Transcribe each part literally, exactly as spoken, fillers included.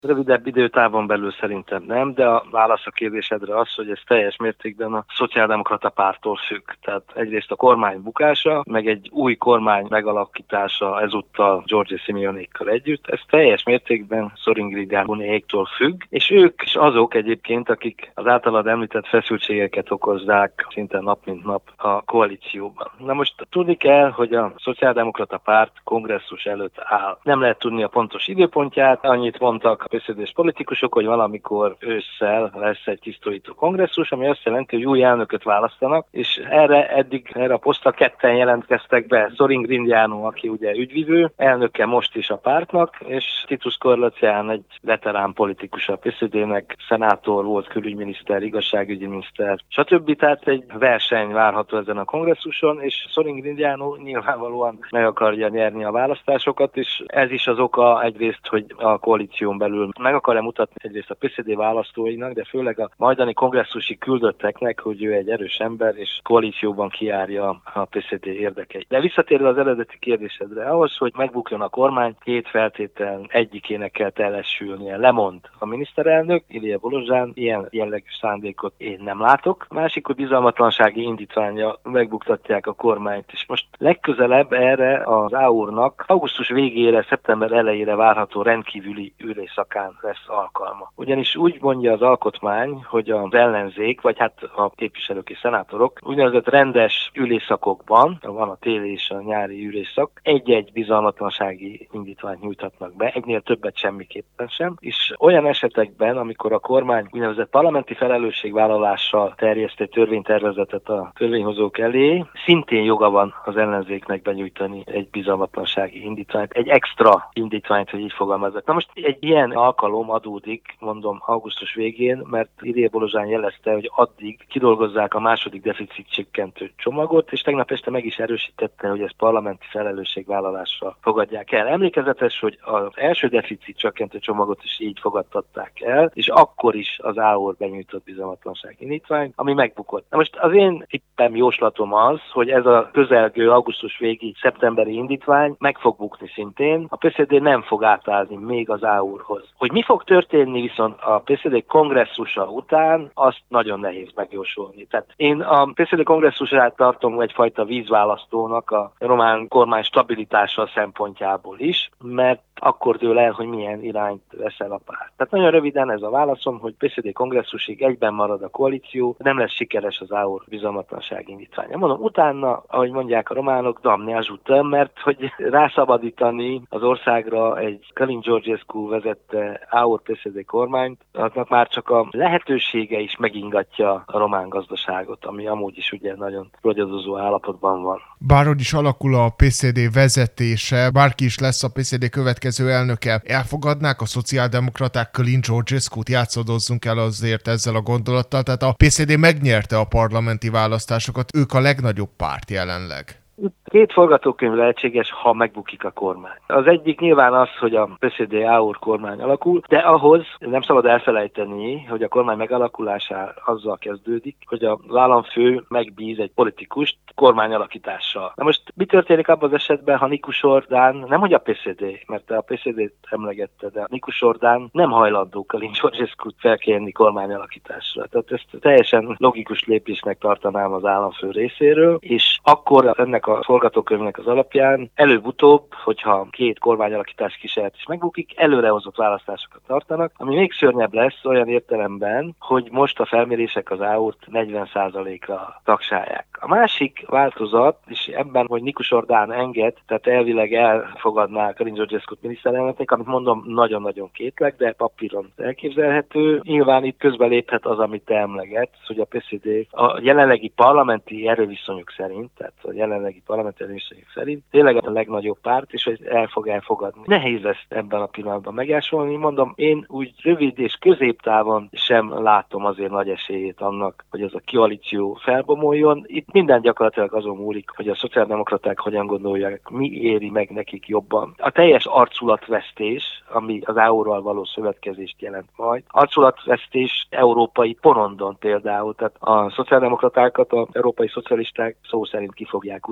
Rövidebb időtávon belül szerintem nem, de a válasz a kérdésedre az, hogy ez teljes mértékben a szociáldemokrata párttól függ. Tehát egyrészt a kormány bukása, meg egy új kormány megalakítása ezúttal Giorgia Simeonékkal együtt, ez teljes mértékben Sorin-Gringonéktól függ, és ők is azok egyébként, akik az általad említett feszültségeket okozzák szinte nap mint nap a koalícióban. Na most tudni kell, hogy a szociáldemokrata párt kongresszus előtt áll. Nem lehet tudni a pontos időpontját, annyit mondtak a pé cé dés politikusok, hogy valamikor ősszel lesz egy tisztújító kongresszus, ami azt jelenti, hogy új elnököt választanak, és erre eddig erre a posztra ketten jelentkeztek be. Sorin Gringoiano, aki ugye ügyvivő, elnöke most is a pártnak, és Titus Corlățean egy veterán politikus a pé cé dének, szenátor volt, külügyminiszter, igazságügyi miniszter, stb. Tehát egy verseny várható ezen a kongresszuson, és Sorin Gringoiano nyilvánvalóan meg akarja nyerni a választásokat, és ez is az oka egyrészt, hogy a koalíción belül meg akarja mutatni egyrészt a pé cé dé választóinak, de főleg a majdani kongresszusi küldötteknek, hogy ő egy erős ember, és koalícióban kijárja a pé cé dé érdekeit. De visszatérve az eredeti kérdésedre, ahhoz, hogy megbukjon a kormány, két feltétel egyikének kell teljesülnie. Lemond a miniszterelnök, Ilija Bolozsán, ilyen jellegű szándékot én nem látok. A másik, hogy bizalmatlansági indítványa megbuktatják a kormányt. És most legközelebb erre az á u-nak augusztus végére, szeptember elejére várható rendkívüli ülésszakán lesz alkalma. Ugyanis úgy mondja az alkotmány, hogy az ellenzék, vagy hát a képviselők és szenátorok úgynevezett rendes ülésszakokban, van a téli és a nyári ülésszak, egy-egy bizalmatlansági indítványt nyújthatnak be, egynél többet semmiképpen sem, és olyan esetekben, amikor a kormány úgynevezett parlamenti felelősségvállalással terjeszt egy törvénytervezetet a törvényhozók elé, szintén joga van az ellenzéknek benyújtani egy bizalmatlansági indítványt, egy extra indítványt, hogy így fogalmazzak. Na most egy ilyen alkalom adódik, mondom, augusztus végén, mert Ilija Bolozsán jelezte, hogy addig kidolgozzák a második deficit csökkentő csomagot, és tegnap este meg is erősítette, hogy ezt parlamenti felelősségvállalással fogadják el. Emlékezetes, hogy az első deficit csökkentő csomagot is így fogadtatták el, és akkor is az á u benyújtott bizalmatlansági indítvány, ami megbukott. Na most az én tippem, jóslatom az, hogy ez a közelgő augusztus végi szeptemberi indítvány meg fog bukni szintén. A pé cé dé nem fog átállni még az á u-hoz. Hogy mi fog történni viszont a pé cé dé kongresszusa után, azt nagyon nehéz megjósolni. Tehát én a pé cé dé kongresszusát tartom egyfajta vízválasztónak a román kormány stabilitása szempontjából is, mert akkor dől el, hogy milyen irányt veszel a párt. Tehát nagyon röviden ez a válaszom, hogy pé cé dé kongresszusig egyben marad a koalíció, nem lesz sikeres az á u bizalmatlanság indítványa. Mondom, utána, ahogy mondják a románok, damne ajută, mert hogy rászabadítani az országra egy Călin Georgescu vezette á u pé cé dé kormányt, annak már csak a lehetősége is megingatja a román gazdaságot, ami amúgy is ugye nagyon rogyadozó állapotban van. Bárhogy is alakul a pé cé dé vezetése, bárki is lesz a pé cé dé következő elnöke, elfogadnák a szociáldemokraták Călin Georgescut? Játszadozzunk el azért ezzel a gondolattal, tehát a pé cé dé megnyerte a parlamenti választásokat, ők a legnagyobb párt jelenleg. Két forgatókönyv lehetséges, ha megbukik a kormány. Az egyik nyilván az, hogy a pé cé dé á u kormány alakul, de ahhoz nem szabad elfelejteni, hogy a kormány megalakulása azzal kezdődik, hogy az államfő megbíz egy politikust kormányalakítással. Na most mi történik abban az esetben, ha Nikus Orbán, nem hogy a pé cé dé, mert a pé cé dét emlegette, de Nikus Orbán nem hajlandó Călin Georgescut felkérni kormányalakításra. Tehát ezt teljesen logikus lépésnek tartanám az államfő részéről, és akkor ennek a forgatókönyvnek az alapján előbb-utóbb, hogyha két kormányalakítás kísérlet is megbukik, előrehozott választásokat tartanak, ami még szörnyebb lesz olyan értelemben, hogy most a felmérések az á u-t negyven százalékra tagsálják. A másik változat, és ebben, hogy Nikus Orbán enged, tehát elvileg elfogadná Călin Georgescut miniszterelnöknek, amit mondom, nagyon-nagyon kétlek, de papíron elképzelhető. Nyilván itt közbeléphet az, amit te emlegetsz, hogy a pé cé dé a jelenlegi parlamenti erőviszonyok szerint, tehát a jelenlegi parlamenti erőviszonyok szerint tényleg a legnagyobb párt, és hogy el fog elfogadni. Nehéz ezt ebben a pillanatban megjásolni. Mondom, én úgy rövid és középtávon sem látom azért nagy esélyét annak, hogy ez a koalíció felbomoljon. Itt minden gyakorlatilag azon múlik, hogy a szociáldemokraták hogyan gondolják, mi éri meg nekik jobban. A teljes arculatvesztés, ami az á u-ral való szövetkezést jelent majd. Arculatvesztés európai porondon például, tehát a szociáldemokratákat, az európai szocialisták szó szerint ki fogják utálni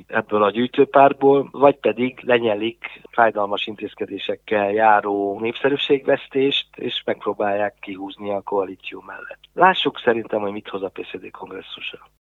kihozni ebből a gyűjtőpártból, vagy pedig lenyelik fájdalmas intézkedésekkel járó népszerűségvesztést, és megpróbálják kihúzni a koalíció mellett. Lássuk szerintem, hogy mit hoz a pé cé dé kongresszusa.